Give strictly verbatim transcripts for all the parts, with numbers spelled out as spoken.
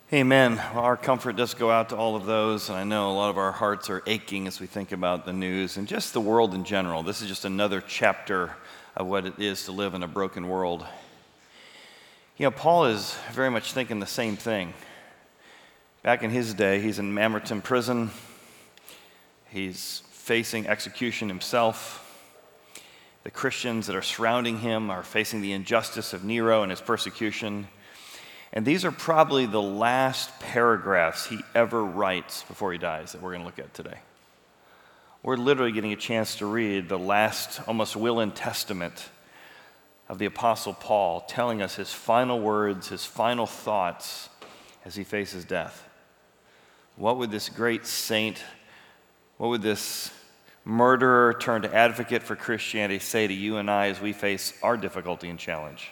Amen. Well, our comfort does go out to all of those, and I know a lot of our hearts are aching as we think about the news and just the world in general. This is just another chapter of what it is to live in a broken world. You know, Paul is very much thinking the same thing. Back in his day, he's in Mamertine prison. He's facing execution himself. The Christians that are surrounding him are facing the injustice of Nero and his persecution. And these are probably the last paragraphs he ever writes before he dies that we're going to look at today. We're literally getting a chance to read the last, almost will and testament of the Apostle Paul, telling us his final words, his final thoughts as he faces death. What would this great saint, what would this murderer turned advocate for Christianity say to you and I as we face our difficulty and challenge?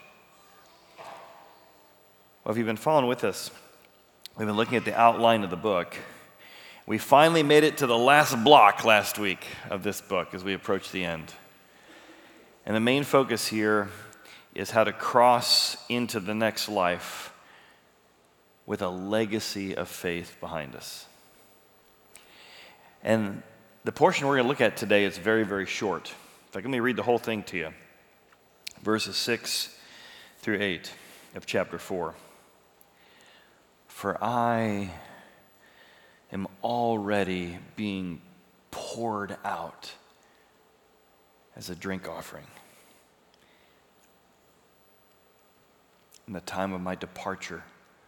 Well, if you've been following with us, we've been looking at the outline of the book. We finally made it to the last block last week of this book as we approach the end. And the main focus here is how to cross into the next life with a legacy of faith behind us. And the portion we're going to look at today is very, very short. In fact, let me read the whole thing to you. Verses six through eight of chapter four. For I am already being poured out as a drink offering in the time of my departure.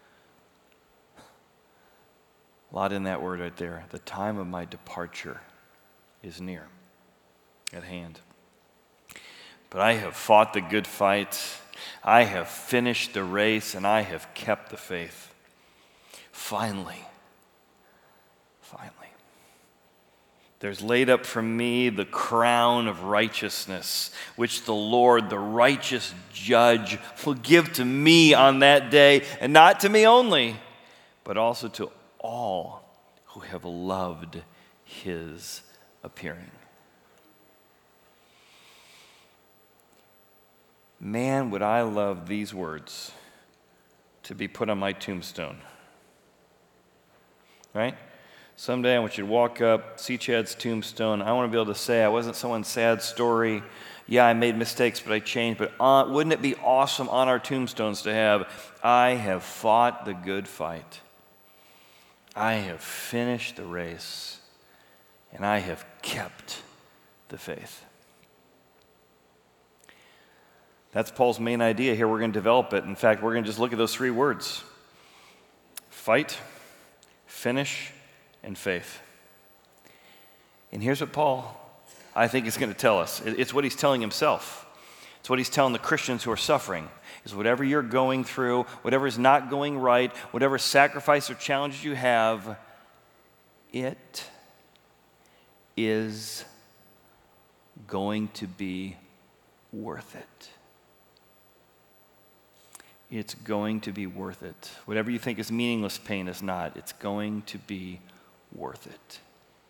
A lot in that word right there. The time of my departure is near, at hand. But I have fought the good fight. I have finished the race, and I have kept the faith. Finally, finally, there's laid up for me the crown of righteousness, which the Lord, the righteous judge, will give to me on that day, and not to me only, but also to all who have loved his appearing. Man, would I love these words to be put on my tombstone. Right? Someday I want you to walk up, see Chad's tombstone. I want to be able to say, I wasn't someone's sad story. Yeah, I made mistakes, but I changed. But uh, wouldn't it be awesome on our tombstones to have, I have fought the good fight. I have finished the race, and I have kept the faith. That's Paul's main idea here. We're going to develop it. In fact, we're going to just look at those three words. Fight, finish, and faith. And here's what Paul, I think, is going to tell us. It's what he's telling himself. It's what he's telling the Christians who are suffering. Is whatever you're going through, whatever is not going right, whatever sacrifice or challenges you have, it is going to be worth it. It's going to be worth it. Whatever you think is meaningless pain is not. It's going to be worth it.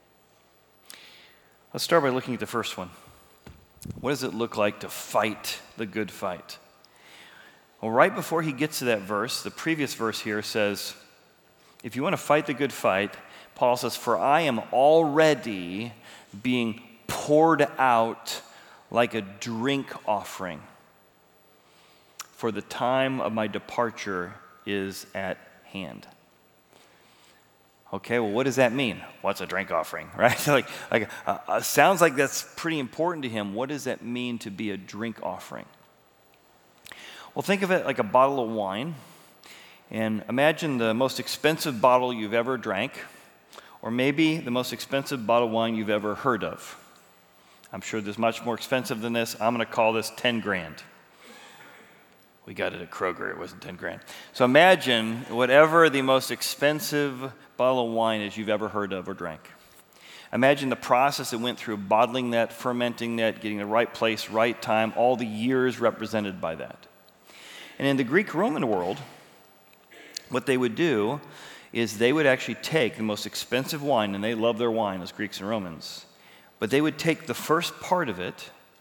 Let's start by looking at the first one. What does it look like to fight the good fight? Well, right before he gets to that verse, the previous verse here says, if you want to fight the good fight, Paul says, for I am already being poured out like a drink offering. For the time of my departure is at hand. Okay, well, what does that mean? What's a drink offering, right? like, like uh, uh, sounds like that's pretty important to him. What does that mean to be a drink offering? Well, think of it like a bottle of wine, and imagine the most expensive bottle you've ever drank, or maybe the most expensive bottle of wine you've ever heard of. I'm sure there's much more expensive than this. I'm going to call this ten grand. We got it at Kroger. It wasn't ten grand. So imagine whatever the most expensive bottle of wine is you've ever heard of or drank. Imagine the process that went through bottling that, fermenting that, getting the right place, right time, all the years represented by that. And in the Greek-Roman world, what they would do is they would actually take the most expensive wine, and they love their wine as Greeks and Romans, but they would take the first part of it,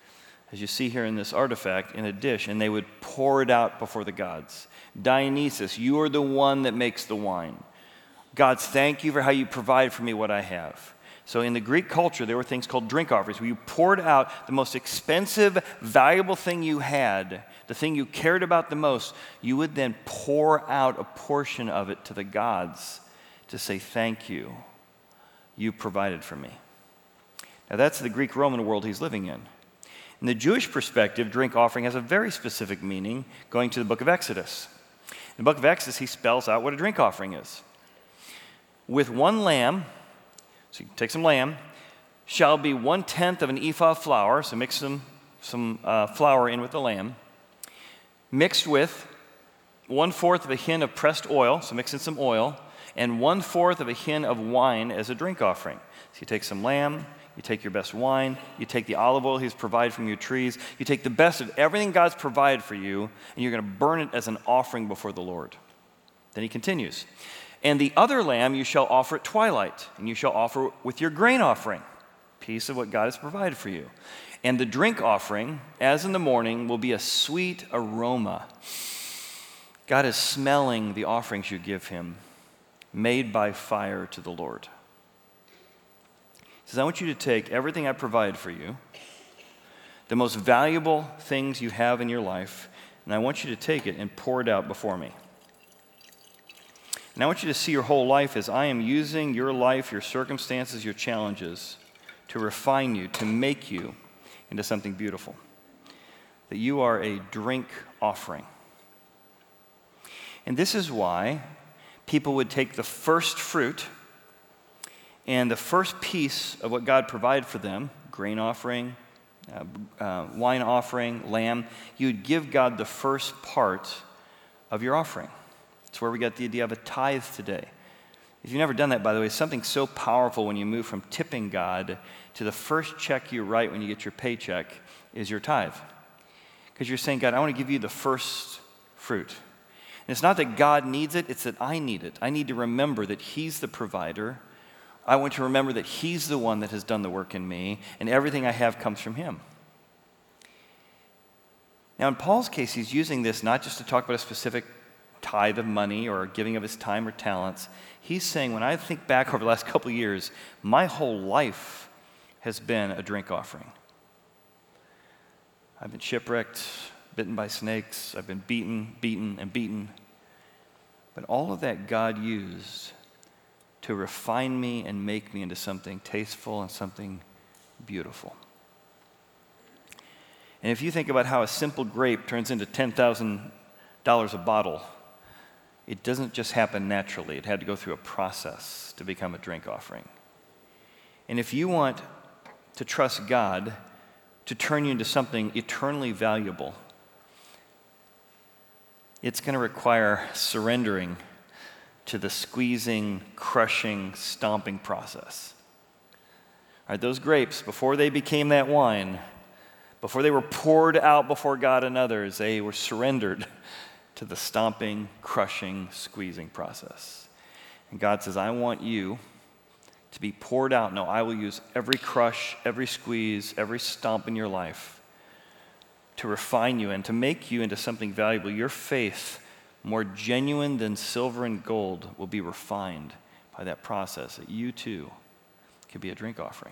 as you see here in this artifact, in a dish, and they would pour it out before the gods. Dionysus, you are the one that makes the wine. Gods, thank you for how you provide for me what I have. So in the Greek culture, there were things called drink offerings, where you poured out the most expensive, valuable thing you had, the thing you cared about the most. You would then pour out a portion of it to the gods to say, thank you. You provided for me. Now that's the Greek-Roman world he's living in. In the Jewish perspective, drink offering has a very specific meaning, going to the book of Exodus. In the book of Exodus, he spells out what a drink offering is. With one lamb, so you take some lamb, shall be one-tenth of an ephah of flour, so mix some, some uh, flour in with the lamb, mixed with one-fourth of a hin of pressed oil, so mix in some oil, and one-fourth of a hin of wine as a drink offering. So you take some lamb, you take your best wine, you take the olive oil he's provided from your trees, you take the best of everything God's provided for you, and you're going to burn it as an offering before the Lord. Then he continues, and the other lamb you shall offer at twilight, and you shall offer with your grain offering, piece of what God has provided for you. And the drink offering, as in the morning, will be a sweet aroma. God is smelling the offerings you give him, made by fire to the Lord. He says, I want you to take everything I provide for you, the most valuable things you have in your life, and I want you to take it and pour it out before me. And I want you to see your whole life as I am using your life, your circumstances, your challenges to refine you, to make you into something beautiful. That you are a drink offering. And this is why people would take the first fruit and the first piece of what God provided for them, grain offering, uh, uh, wine offering, lamb, you'd give God the first part of your offering. It's where we got the idea of a tithe today. If you've never done that, by the way, something so powerful when you move from tipping God to the first check you write when you get your paycheck is your tithe. Because you're saying, God, I want to give you the first fruit. And it's not that God needs it, it's that I need it. I need to remember that he's the provider. I want to remember that he's the one that has done the work in me, and everything I have comes from him. Now, in Paul's case, he's using this not just to talk about a specific tithe of money or giving of his time or talents. He's saying, when I think back over the last couple of years, my whole life has been a drink offering. I've been shipwrecked, bitten by snakes, I've been beaten, beaten, and beaten. But all of that God used to refine me and make me into something tasteful and something beautiful. And if you think about how a simple grape turns into ten thousand dollars a bottle, it doesn't just happen naturally. It had to go through a process to become a drink offering. And if you want to trust God to turn you into something eternally valuable, it's going to require surrendering to the squeezing, crushing, stomping process. All right, those grapes, before they became that wine, before they were poured out before God and others, they were surrendered to the stomping, crushing, squeezing process. And God says, I want you to be poured out. No, I will use every crush, every squeeze, every stomp in your life to refine you and to make you into something valuable. Your faith, more genuine than silver and gold, will be refined by that process, that you too can be a drink offering.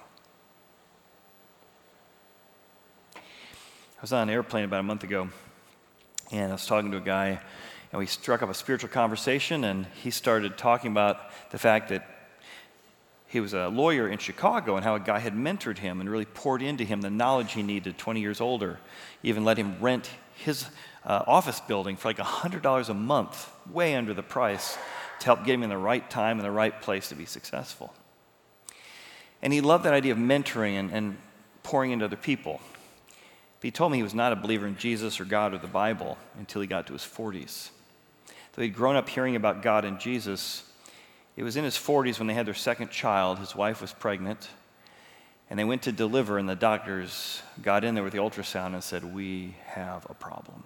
I was on an airplane about a month ago, and I was talking to a guy, and we struck up a spiritual conversation, and he started talking about the fact that he was a lawyer in Chicago and how a guy had mentored him and really poured into him the knowledge he needed, twenty years older, even let him rent his uh, office building for like one hundred dollars a month, way under the price, to help get him in the right time and the right place to be successful. And he loved that idea of mentoring and, and pouring into other people. But he told me he was not a believer in Jesus or God or the Bible until he got to his forties. Though he'd grown up hearing about God and Jesus, it was in his forties when they had their second child. His wife was pregnant, and they went to deliver, and the doctors got in there with the ultrasound and said, we have a problem.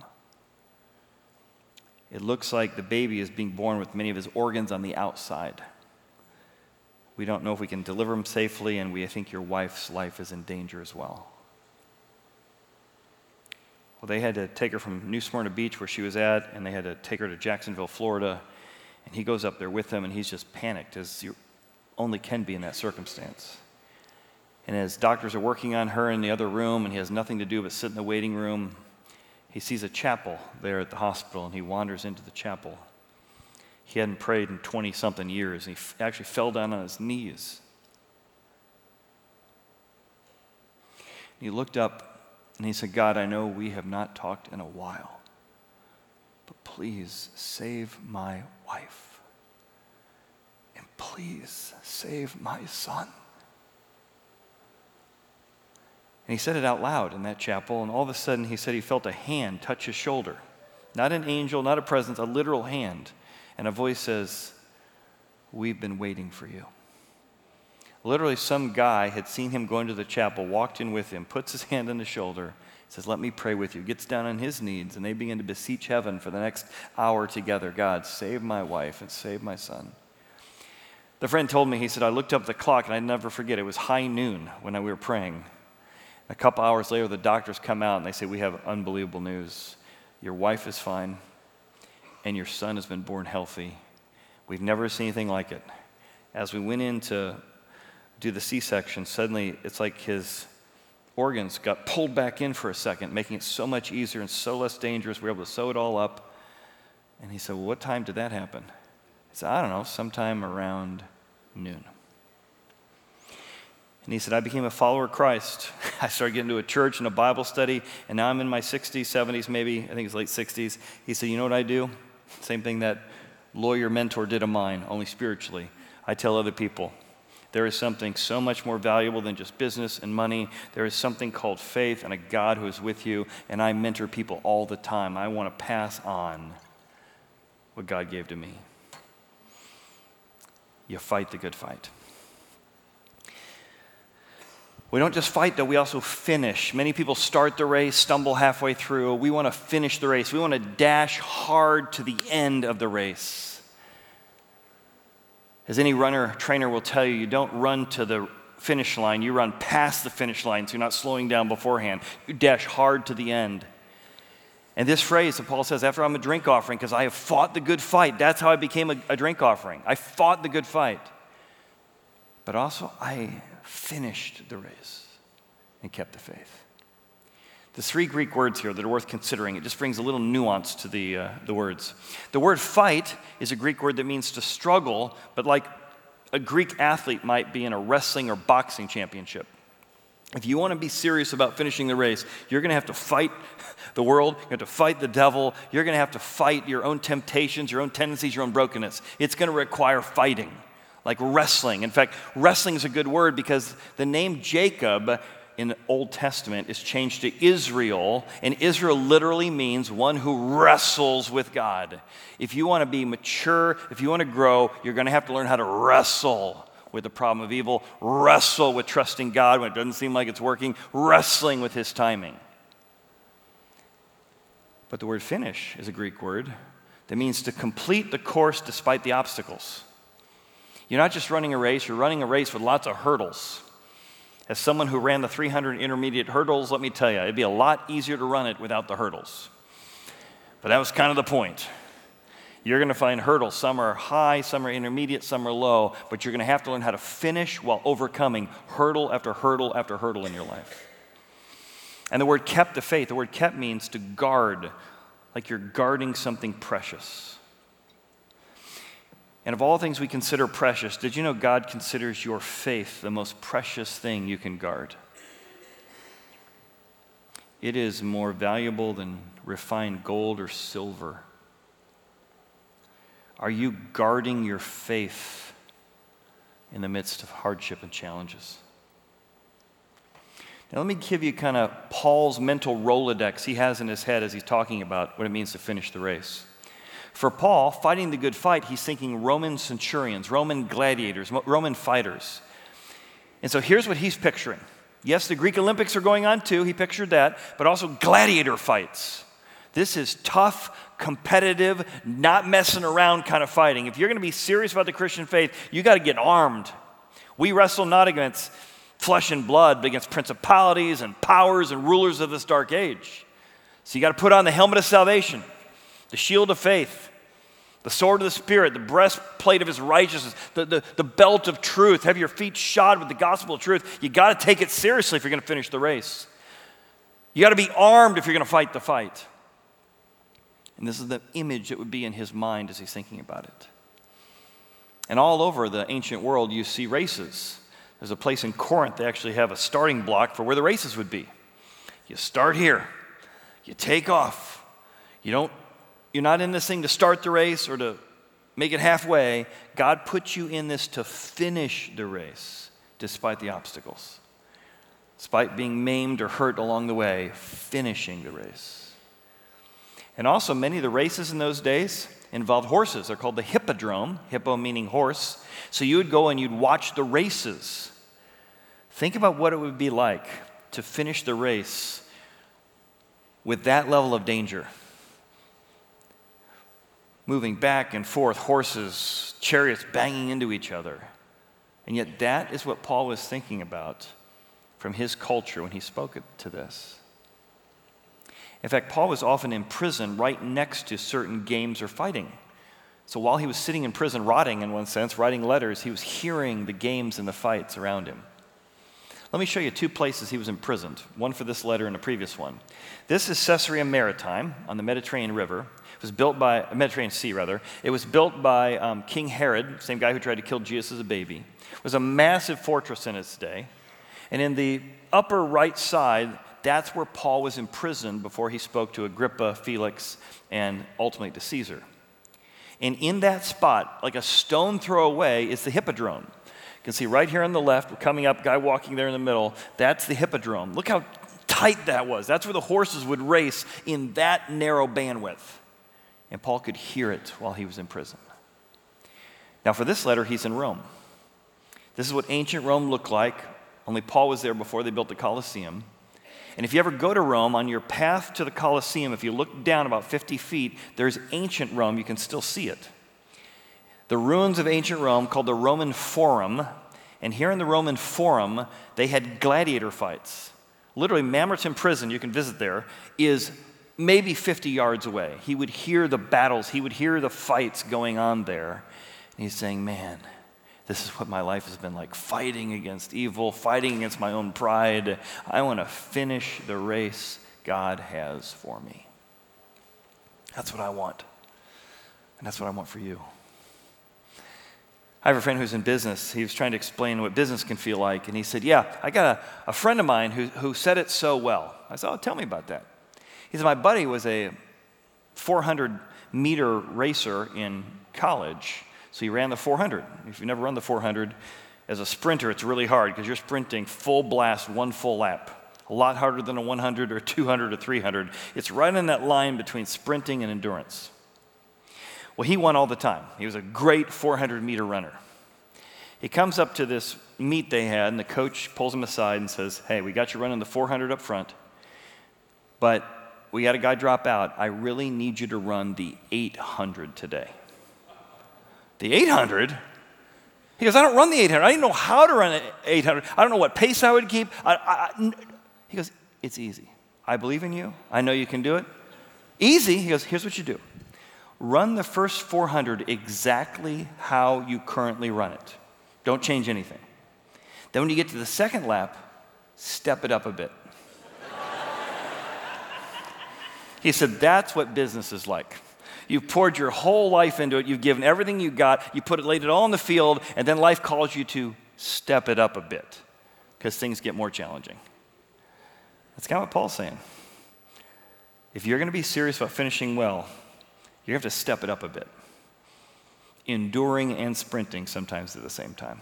It looks like the baby is being born with many of his organs on the outside. We don't know if we can deliver him safely, and we think your wife's life is in danger as well. Well, they had to take her from New Smyrna Beach, where she was at, and they had to take her to Jacksonville, Florida. And he goes up there with them, and he's just panicked, as you only can be in that circumstance. And as doctors are working on her in the other room, and he has nothing to do but sit in the waiting room, he sees a chapel there at the hospital, and he wanders into the chapel. He hadn't prayed in twenty-something years, and he f- actually fell down on his knees. He looked up, and he said, God, I know we have not talked in a while, but please save my wife. And please save my son. And he said it out loud in that chapel, and all of a sudden he said he felt a hand touch his shoulder. Not an angel, not a presence, a literal hand. And a voice says, we've been waiting for you. Literally, some guy had seen him go into the chapel, walked in with him, puts his hand on his shoulder, says, let me pray with you, gets down on his knees, and they begin to beseech heaven for the next hour together. God, save my wife and save my son. The friend told me, he said, I looked up at the clock, and I'd never forget, it was high noon when we were praying. A couple hours later, the doctors come out, and they say, we have unbelievable news. Your wife is fine, and your son has been born healthy. We've never seen anything like it. As we went in to do the C-section, suddenly it's like his organs got pulled back in for a second, making it so much easier and so less dangerous. We were able to sew it all up. And he said, well, what time did that happen? I said, I don't know, sometime around noon. And he said, I became a follower of Christ. I started getting to a church and a Bible study, and now I'm in my sixties, seventies maybe, I think it's late sixties. He said, you know what I do? Same thing that lawyer mentor did of mine, only spiritually. I tell other people, there is something so much more valuable than just business and money. There is something called faith and a God who is with you, and I mentor people all the time. I want to pass on what God gave to me. You fight the good fight. We don't just fight, though, we also finish. Many people start the race, stumble halfway through. We want to finish the race. We want to dash hard to the end of the race. As any runner, trainer will tell you, you don't run to the finish line, you run past the finish line, so you're not slowing down beforehand. You dash hard to the end. And this phrase that Paul says, after I'm a drink offering, because I have fought the good fight, that's how I became a, a drink offering. I fought the good fight. But also, I finished the race and kept the faith. The three Greek words here that are worth considering. It just brings a little nuance to the, uh, the words. The word fight is a Greek word that means to struggle, but like a Greek athlete might be in a wrestling or boxing championship. If you want to be serious about finishing the race, you're going to have to fight the world, you have to fight the devil, you're going to have to fight your own temptations, your own tendencies, your own brokenness. It's going to require fighting, like wrestling. In fact, wrestling is a good word because the name Jacob in the Old Testament is changed to Israel, and Israel literally means one who wrestles with God. If you want to be mature, if you want to grow, you're going to have to learn how to wrestle with the problem of evil, wrestle with trusting God when it doesn't seem like it's working, wrestling with His timing. But the word finish is a Greek word that means to complete the course despite the obstacles. You're not just running a race, you're running a race with lots of hurdles. As someone who ran the three hundred intermediate hurdles, let me tell you, it'd be a lot easier to run it without the hurdles. But that was kind of the point. You're going to find hurdles. Some are high, some are intermediate, some are low, but you're going to have to learn how to finish while overcoming hurdle after hurdle after hurdle in your life. And the word kept the faith, the word kept means to guard, like you're guarding something precious. And of all things we consider precious, did you know God considers your faith the most precious thing you can guard? It is more valuable than refined gold or silver. Are you guarding your faith in the midst of hardship and challenges? Now let me give you kind of Paul's mental Rolodex he has in his head as he's talking about what it means to finish the race. For Paul, fighting the good fight, he's thinking Roman centurions, Roman gladiators, Roman fighters. And so here's what he's picturing. Yes, the Greek Olympics are going on too, he pictured that, but also gladiator fights. This is tough, competitive, not messing around kind of fighting. If you're going to be serious about the Christian faith, you got to get armed. We wrestle not against flesh and blood, but against principalities and powers and rulers of this dark age. So you got to put on the helmet of salvation, the shield of faith, the sword of the Spirit, the breastplate of his righteousness, the, the, the belt of truth. Have your feet shod with the gospel of truth. You got to take it seriously if you're going to finish the race. You got to be armed if you're going to fight the fight. And this is the image that would be in his mind as he's thinking about it. And all over the ancient world, you see races. There's a place in Corinth, they actually have a starting block for where the races would be. You start here. You take off. You don't, you're not in this thing to start the race or to make it halfway. God puts you in this to finish the race despite the obstacles. Despite being maimed or hurt along the way, finishing the race. And also, many of the races in those days involved horses. They're called the hippodrome, hippo meaning horse. So you would go and you'd watch the races. Think about what it would be like to finish the race with that level of danger. Moving back and forth, horses, chariots banging into each other. And yet that is what Paul was thinking about from his culture when he spoke to this. In fact, Paul was often in prison right next to certain games or fighting. So while he was sitting in prison, rotting in one sense, writing letters, he was hearing the games and the fights around him. Let me show you two places he was imprisoned, one for this letter and a previous one. This is Caesarea Maritime on the Mediterranean River. It was built by, Mediterranean Sea rather. It was built by um, King Herod, same guy who tried to kill Jesus as a baby. It was a massive fortress in its day. And in the upper right side, that's where Paul was imprisoned before he spoke to Agrippa, Felix, and ultimately to Caesar. And in that spot, like a stone throw away, is the hippodrome. You can see right here on the left, we're coming up, guy walking there in the middle, that's the hippodrome. Look how tight that was. That's where the horses would race in that narrow bandwidth. And Paul could hear it while he was in prison. Now for this letter, he's in Rome. This is what ancient Rome looked like, only Paul was there before they built the Colosseum. And if you ever go to Rome, on your path to the Colosseum, if you look down about fifty feet, there's ancient Rome. You can still see it. The ruins of ancient Rome, called the Roman Forum. And here in the Roman Forum, they had gladiator fights. Literally, Mamertine Prison, you can visit there, is maybe fifty yards away. He would hear the battles. He would hear the fights going on there. And he's saying, man, this is what my life has been like, fighting against evil, fighting against my own pride. I want to finish the race God has for me. That's what I want. And that's what I want for you. I have a friend who's in business. He was trying to explain what business can feel like. And he said, yeah, I got a, a friend of mine who, who said it so well. I said, oh, tell me about that. He said, my buddy was a four hundred meter racer in college. So he ran the four hundred. If you've never run the four hundred, as a sprinter, it's really hard because you're sprinting full blast, one full lap. A lot harder than a one hundred or two hundred or three hundred. It's right in that line between sprinting and endurance. Well, he won all the time. He was a great four hundred meter runner. He comes up to this meet they had, and the coach pulls him aside and says, hey, we got you running the four hundred up front, but we got a guy drop out. I really need you to run the eight hundred today. The eight hundred? He goes, I don't run the eight hundred. I didn't know how to run eight hundred. I don't know what pace I would keep. I, I, he goes, it's easy. I believe in you. I know you can do it. Easy. He goes, here's what you do. Run the first four hundred exactly how you currently run it. Don't change anything. Then when you get to the second lap, step it up a bit. He said, that's what business is like. You've poured your whole life into it. You've given everything you got. You put it, laid it all in the field, and then life calls you to step it up a bit because things get more challenging. That's kind of what Paul's saying. If you're going to be serious about finishing well, you have to step it up a bit. Enduring and sprinting sometimes at the same time.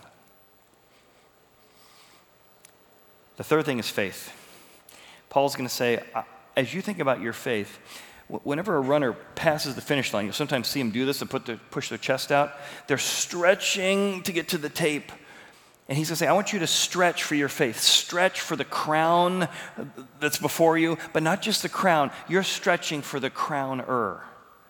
The third thing is faith. Paul's going to say, as you think about your faith, whenever a runner passes the finish line, you'll sometimes see them do this to put their, push their chest out. They're stretching to get to the tape. And he's going to say, I want you to stretch for your faith. Stretch for the crown that's before you, but not just the crown. You're stretching for the crowner.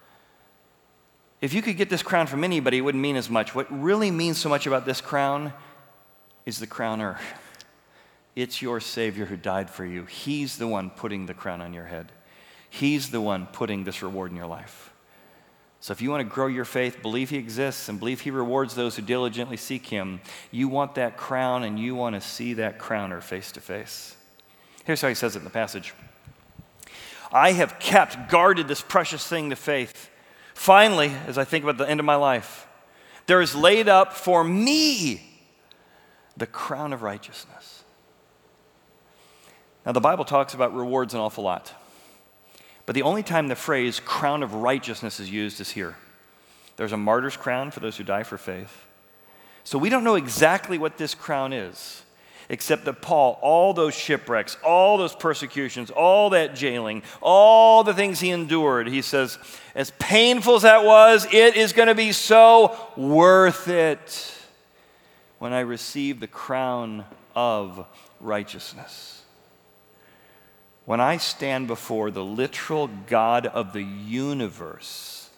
If you could get this crown from anybody, it wouldn't mean as much. What really means so much about this crown is the crowner. It's your Savior who died for you. He's the one putting the crown on your head. He's the one putting this reward in your life. So if you want to grow your faith, believe he exists and believe he rewards those who diligently seek him, you want that crown and you want to see that crowner face to face. Here's how he says it in the passage. I have kept, guarded this precious thing, the faith. Finally, as I think about the end of my life, there is laid up for me the crown of righteousness. Now, the Bible talks about rewards an awful lot. But the only time the phrase crown of righteousness is used is here. There's a martyr's crown for those who die for faith. So we don't know exactly what this crown is, except that Paul, all those shipwrecks, all those persecutions, all that jailing, all the things he endured, he says, as painful as that was, it is going to be so worth it when I receive the crown of righteousness. When I stand before the literal God of the universe,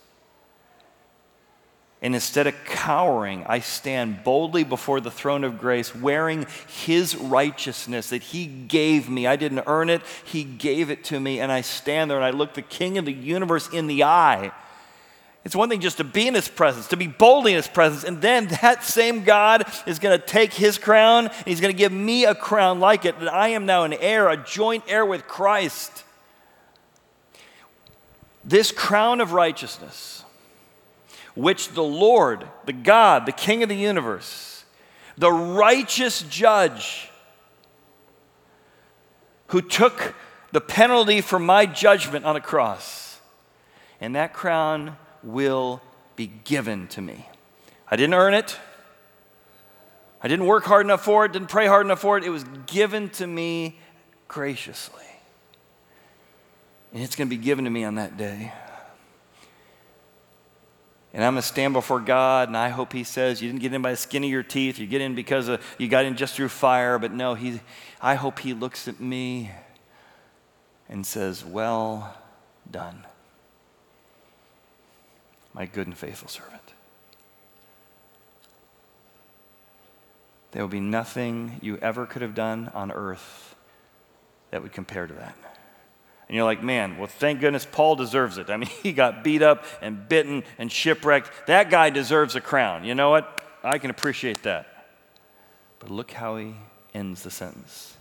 and instead of cowering, I stand boldly before the throne of grace, wearing his righteousness that he gave me. I didn't earn it, he gave it to me, and I stand there and I look the King of the universe in the eye. It's one thing just to be in his presence, to be bold in his presence, and then that same God is going to take his crown, and he's going to give me a crown like it, that I am now an heir, a joint heir with Christ. This crown of righteousness, which the Lord, the God, the King of the universe, the righteous judge, who took the penalty for my judgment on a cross, and that crown will be given to me. I didn't earn it. I didn't work hard enough for it, didn't pray hard enough for it. It was given to me graciously. And it's going to be given to me on that day. And I'm going to stand before God, and I hope he says, you didn't get in by the skin of your teeth. You get in because of, you got in just through fire. But no, he, I hope he looks at me and says, well done, my good and faithful servant. There will be nothing you ever could have done on earth that would compare to that. And you're like, man, well, thank goodness Paul deserves it. I mean, he got beat up and bitten and shipwrecked. That guy deserves a crown. You know what? I can appreciate that. But look how he ends the sentence.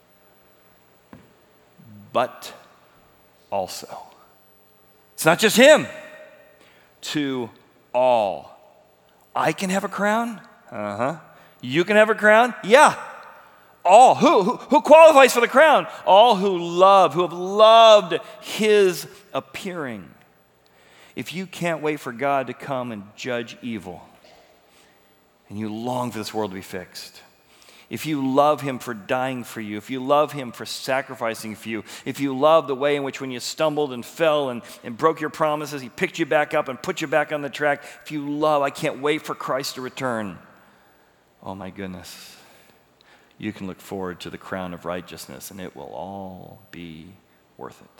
But also. It's not just him. To all. I can have a crown? Uh-huh. You can have a crown? Yeah. All. Who, who? Who qualifies for the crown? All who love, who have loved his appearing. If you can't wait for God to come and judge evil, and you long for this world to be fixed, if you love him for dying for you, if you love him for sacrificing for you, if you love the way in which when you stumbled and fell and, and broke your promises, he picked you back up and put you back on the track, if you love, I can't wait for Christ to return. Oh my goodness. You can look forward to the crown of righteousness, and it will all be worth it.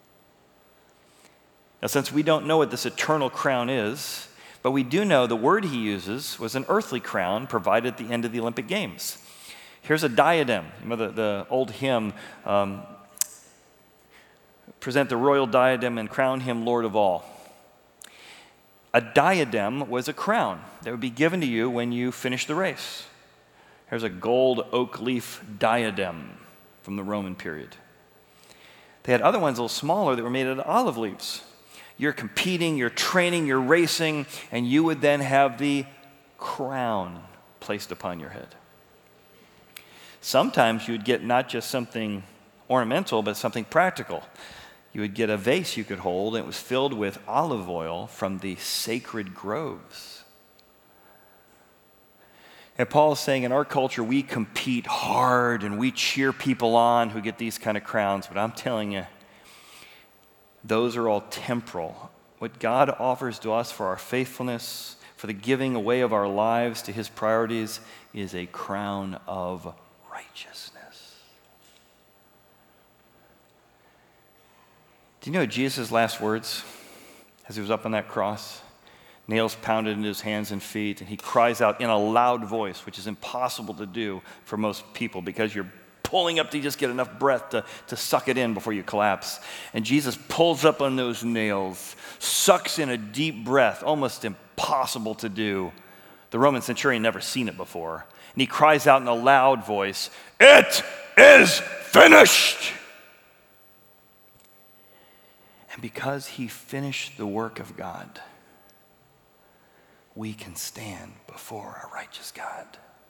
Now, since we don't know what this eternal crown is, but we do know the word he uses was an earthly crown provided at the end of the Olympic Games. Here's a diadem. You know, the, the old hymn, um, present the royal diadem and crown him Lord of all. A diadem was a crown that would be given to you when you finished the race. Here's a gold oak leaf diadem from the Roman period. They had other ones a little smaller that were made out of olive leaves. You're competing, you're training, you're racing, and you would then have the crown placed upon your head. Sometimes you would get not just something ornamental, but something practical. You would get a vase you could hold, and it was filled with olive oil from the sacred groves. And Paul is saying in our culture, we compete hard and we cheer people on who get these kind of crowns, but I'm telling you, those are all temporal. What God offers to us for our faithfulness, for the giving away of our lives to his priorities, is a crown of righteousness. Do you know Jesus' last words as he was up on that cross? Nails pounded into his hands and feet, and he cries out in a loud voice, which is impossible to do for most people because you're pulling up to just get enough breath to, to suck it in before you collapse. And Jesus pulls up on those nails, sucks in a deep breath, almost impossible to do. The Roman centurion never seen it before. And he cries out in a loud voice, "It is finished!" And because he finished the work of God, we can stand before a righteous God.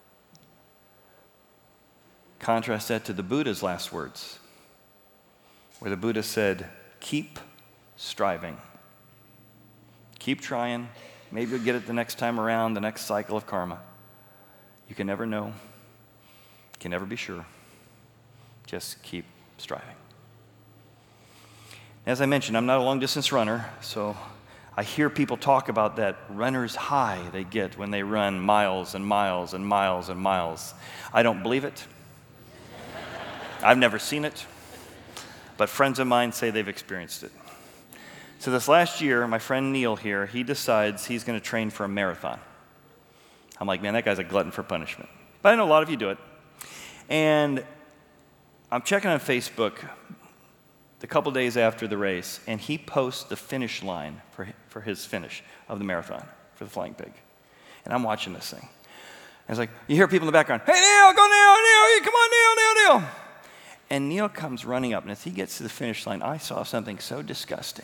Contrast that to the Buddha's last words, where the Buddha said, keep striving. Keep trying. Maybe you'll get it the next time around, the next cycle of karma. You can never know. You can never be sure. Just keep striving. As I mentioned, I'm not a long-distance runner, so I hear people talk about that runner's high they get when they run miles and miles and miles and miles. I don't believe it. I've never seen it, but friends of mine say they've experienced it. So this last year, my friend Neil here, he decides he's going to train for a marathon. I'm like, man, that guy's a glutton for punishment. But I know a lot of you do it. And I'm checking on Facebook a couple days after the race, and he posts the finish line for, for his finish of the marathon, for the Flying Pig. And I'm watching this thing. And it's like, you hear people in the background, hey, Neil, go Neil, Neil, come on, Neil, Neil, Neil. And Neil comes running up, and as he gets to the finish line, I saw something so disgusting.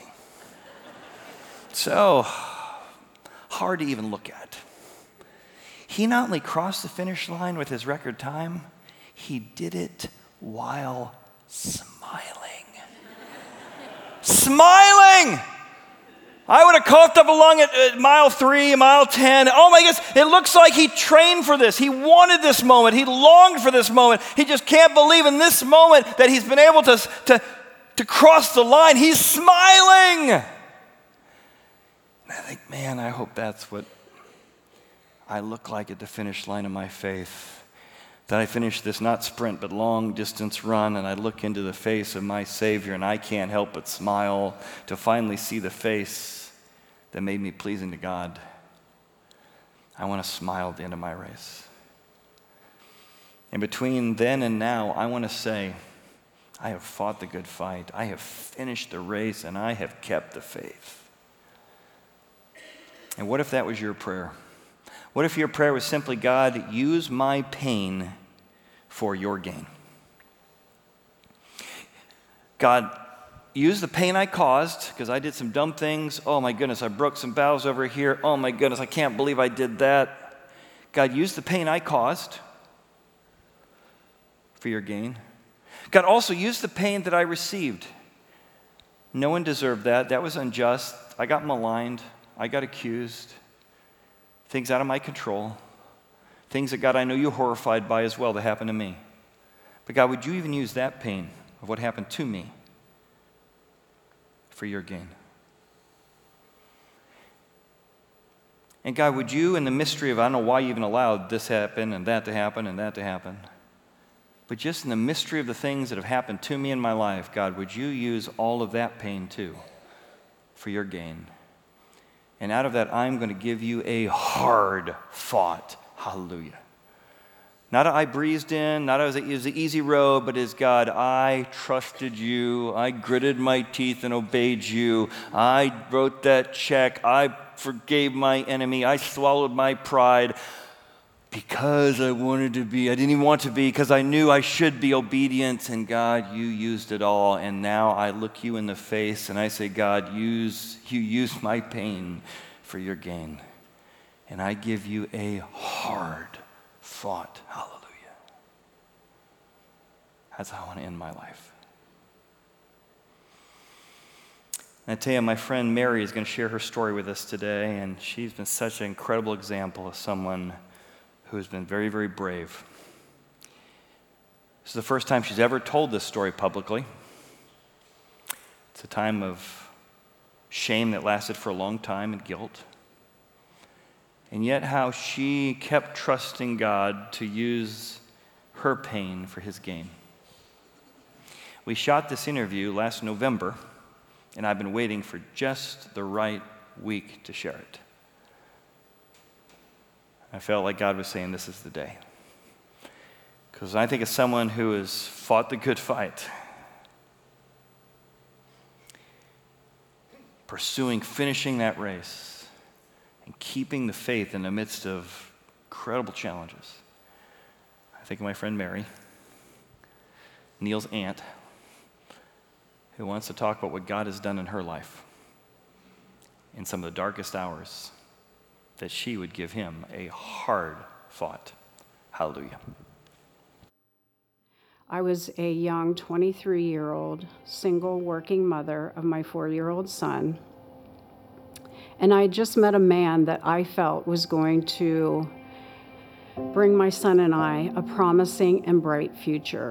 So hard to even look at. He not only crossed the finish line with his record time, he did it while smiling. Smiling! I would have coughed up along at, at mile three, mile ten. Oh my goodness, it looks like he trained for this. He wanted this moment. He longed for this moment. He just can't believe in this moment that he's been able to, to, to cross the line. He's smiling. And I think, man, I hope that's what I look like at the finish line of my faith. That I finish this not sprint but long distance run, and I look into the face of my Savior, and I can't help but smile to finally see the face that made me pleasing to God. I want to smile at the end of my race. And between then and now, I want to say, I have fought the good fight. I have finished the race, and I have kept the faith. And what if that was your prayer? What if your prayer was simply, God, use my pain for your gain? God, use the pain I caused, because I did some dumb things. Oh my goodness, I broke some vows over here. Oh my goodness, I can't believe I did that. God, use the pain I caused for your gain. God, also use the pain that I received. No one deserved that. That was unjust. I got maligned. I got accused. Things out of my control. Things that, God, I know you're horrified by as well that happened to me. But God, would you even use that pain of what happened to me for your gain? And God, would you, in the mystery of, I don't know why you even allowed this to happen and that to happen and that to happen, but just in the mystery of the things that have happened to me in my life, God, would you use all of that pain too for your gain? And out of that, I'm going to give you a hard-fought hallelujah. Not a I breezed in, not as it was an easy road, but as God, I trusted you. I gritted my teeth and obeyed you. I wrote that check. I forgave my enemy. I swallowed my pride because I wanted to be. I didn't even want to be because I knew I should be obedient. And God, you used it all. And now I look you in the face and I say, God, use you use my pain for your gain. And I give you a hard-fought hallelujah. That's how I want to end my life. And I tell you, my friend Mary is going to share her story with us today, and she's been such an incredible example of someone who has been very, very brave. This is the first time she's ever told this story publicly. It's a time of shame that lasted for a long time and guilt. And yet how she kept trusting God to use her pain for his gain. We shot this interview last November, and I've been waiting for just the right week to share it. I felt like God was saying, this is the day. Because I think as someone who has fought the good fight, pursuing, finishing that race, and keeping the faith in the midst of incredible challenges. I think of my friend Mary, Neil's aunt, who wants to talk about what God has done in her life in some of the darkest hours, that she would give him a hard fought. Hallelujah. I was a young twenty-three-year-old single working mother of my four-year-old son. And I had just met a man that I felt was going to bring my son and I a promising and bright future.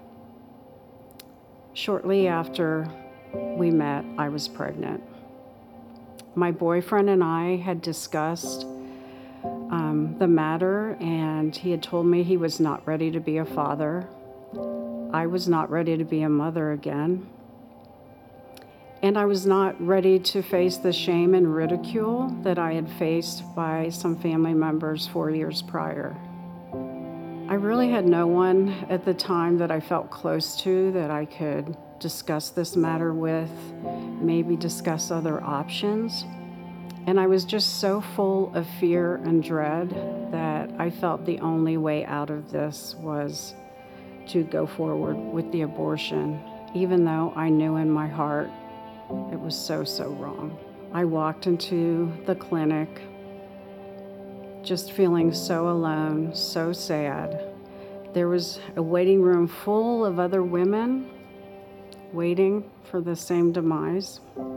Shortly after we met, I was pregnant. My boyfriend and I had discussed um, the matter, and he had told me he was not ready to be a father. I was not ready to be a mother again. And I was not ready to face the shame and ridicule that I had faced by some family members four years prior. I really had no one at the time that I felt close to that I could discuss this matter with, maybe discuss other options. And I was just so full of fear and dread that I felt the only way out of this was to go forward with the abortion, even though I knew in my heart it was so, so wrong. I walked into the clinic just feeling so alone, so sad. There was a waiting room full of other women waiting for the same demise.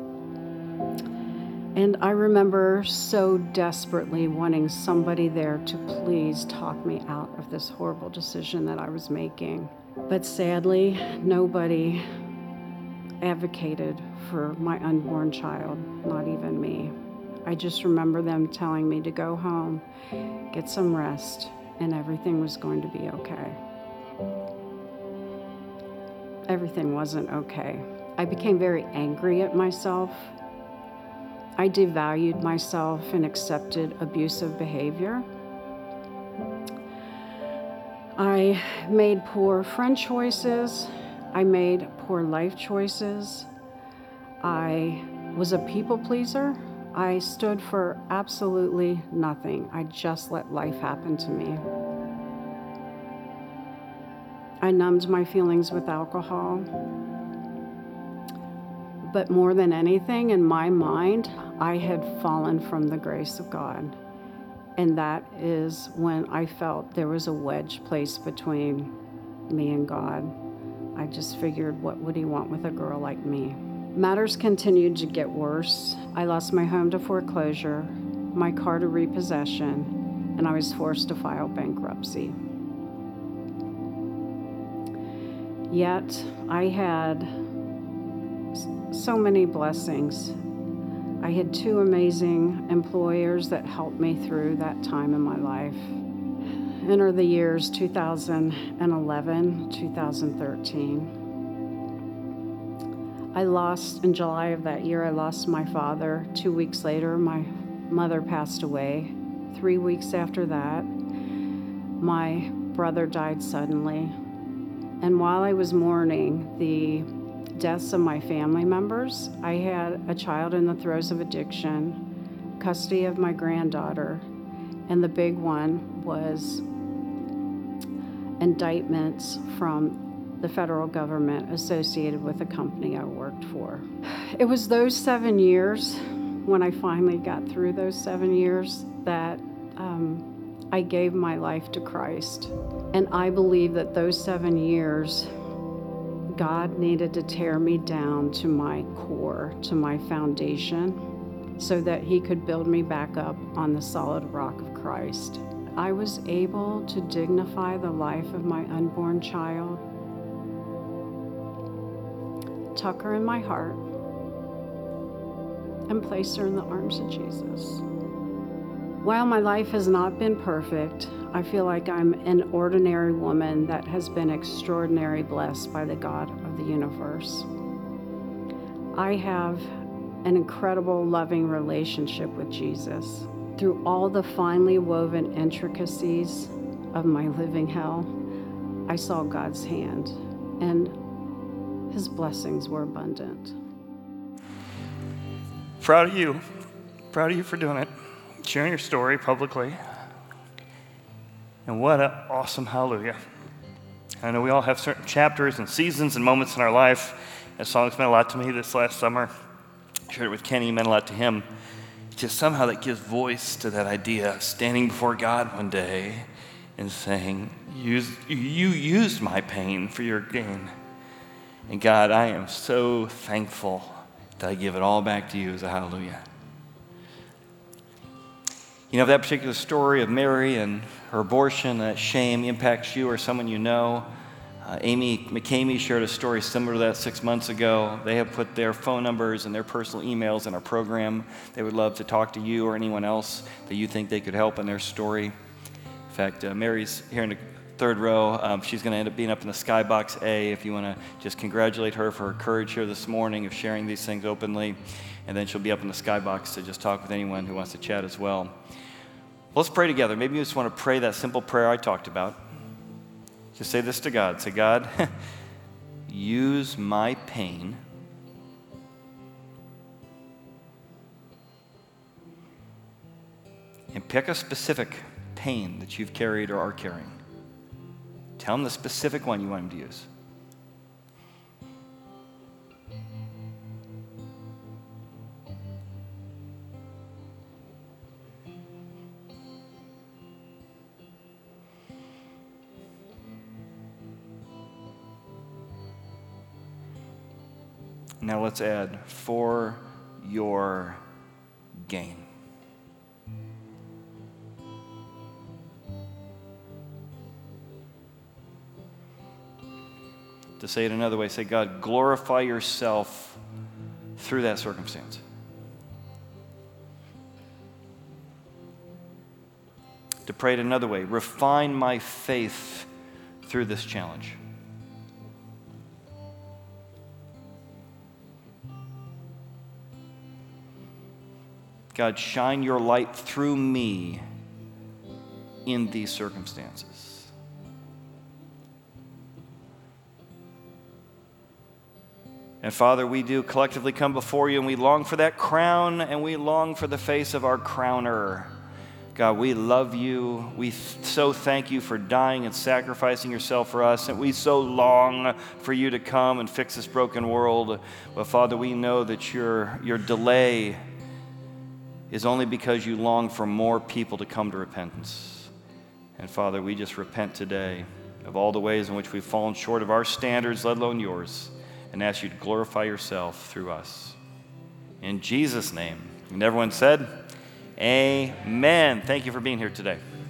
And I remember so desperately wanting somebody there to please talk me out of this horrible decision that I was making. But sadly, nobody advocated for my unborn child, not even me. I just remember them telling me to go home, get some rest, and everything was going to be okay. Everything wasn't okay. I became very angry at myself. I devalued myself and accepted abusive behavior. I made poor friend choices. I made poor life choices. I was a people pleaser. I stood for absolutely nothing. I just let life happen to me. I numbed my feelings with alcohol. But more than anything, in my mind, I had fallen from the grace of God. And that is when I felt there was a wedge placed between me and God. I just figured, what would he want with a girl like me? Matters continued to get worse. I lost my home to foreclosure, my car to repossession, and I was forced to file bankruptcy. Yet, I had so many blessings. I had two amazing employers that helped me through that time in my life. Enter the years two thousand eleven, two thousand thirteen. I lost, in July of that year, I lost my father. Two weeks later, my mother passed away. Three weeks after that, my brother died suddenly. And while I was mourning the deaths of my family members, I had a child in the throes of addiction, custody of my granddaughter, and the big one was indictments from the federal government associated with the company I worked for. It was those seven years, when I finally got through those seven years, that um, I gave my life to Christ. And I believe that those seven years, God needed to tear me down to my core, to my foundation, so that he could build me back up on the solid rock of Christ. I was able to dignify the life of my unborn child, tuck her in my heart, and place her in the arms of Jesus. While my life has not been perfect, I feel like I'm an ordinary woman that has been extraordinarily blessed by the God of the universe. I have an incredible, loving relationship with Jesus. Through all the finely woven intricacies of my living hell, I saw God's hand, and his blessings were abundant. Proud of you. Proud of you for doing it, sharing your story publicly. And what an awesome hallelujah. I know we all have certain chapters and seasons and moments in our life. That song's meant a lot to me this last summer. I shared it with Kenny, meant a lot to him. Just somehow that gives voice to that idea of standing before God one day and saying, Use, you used my pain for your gain. And God, I am so thankful that I give it all back to you as a hallelujah. You know, if that particular story of Mary and her abortion, that shame impacts you or someone you know, uh, Amy McCamey shared a story similar to that six months ago. They have put their phone numbers and their personal emails in our program. They would love to talk to you or anyone else that you think they could help in their story. In fact, uh, Mary's here in the third row. Um, she's going to end up being up in the Skybox A if you want to just congratulate her for her courage here this morning of sharing these things openly. And then she'll be up in the Skybox to just talk with anyone who wants to chat as well. Let's pray together. Maybe you just want to pray that simple prayer I talked about. Just say this to God. Say, God, use my pain and pick a specific pain that you've carried or are carrying. Tell him the specific one you want him to use. Now let's add, for your gain. To say it another way, say, God, glorify yourself through that circumstance. To pray it another way, refine my faith through this challenge. God, shine your light through me in these circumstances. And Father, we do collectively come before you and we long for that crown and we long for the face of our crowner. God, we love you. We so thank you for dying and sacrificing yourself for us. And we so long for you to come and fix this broken world. But Father, we know that your, your delay is only because you long for more people to come to repentance. And Father, we just repent today of all the ways in which we've fallen short of our standards, let alone yours, and ask you to glorify yourself through us. In Jesus' name. And everyone said, amen. Thank you for being here today.